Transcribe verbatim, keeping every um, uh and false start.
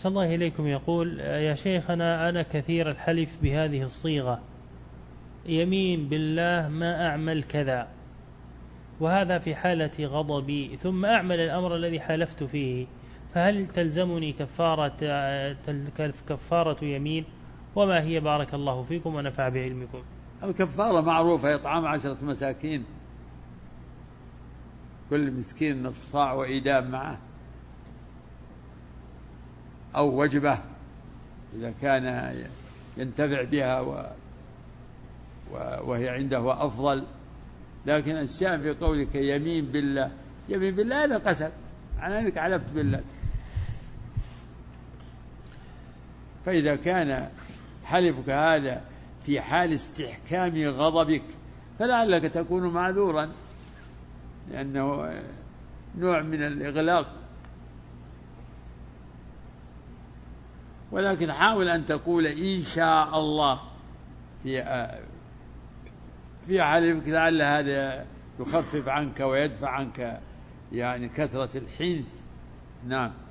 أحسن الله إليكم. يقول يا شيخنا أنا كثير الحلف بهذه الصيغة، يمين بالله ما أعمل كذا، وهذا في حالة غضبي، ثم أعمل الأمر الذي حلفت فيه، فهل تلزمني كفارة كفارة يمين؟ وما هي بارك الله فيكم ونفع بعلمكم؟ الكفارة معروفة، إطعام عشرة مساكين، كل مسكين نصف صاع وإيدام معه، أو وجبة إذا كان ينتفع بها و وهي عنده أفضل. لكن الشأن في قولك يمين بالله، يمين بالله هذا قسم على أنك حلفت بالله. فإذا كان حلفك هذا في حال استحكام غضبك فلعلك تكون معذورا، لأنه نوع من الإغلاق. ولكن حاول أن تقول إن شاء الله في في حلفك، لعل هذا يخفف عنك ويدفع عنك يعني كثرة الحنث. نعم.